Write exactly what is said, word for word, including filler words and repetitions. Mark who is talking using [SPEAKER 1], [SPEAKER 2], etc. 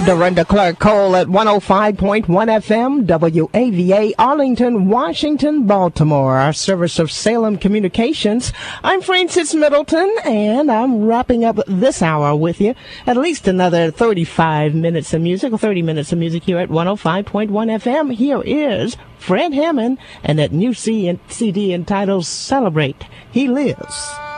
[SPEAKER 1] Dorinda Clark Cole at one oh five point one F M, W A V A, Arlington, Washington, Baltimore, our service of Salem Communications. I'm Francis Middleton, and I'm wrapping up this hour with you. At least another thirty-five minutes of music, or thirty minutes of music here at one oh five point one F M. Here is Fred Hammond and that new C D entitled Celebrate. He Lives.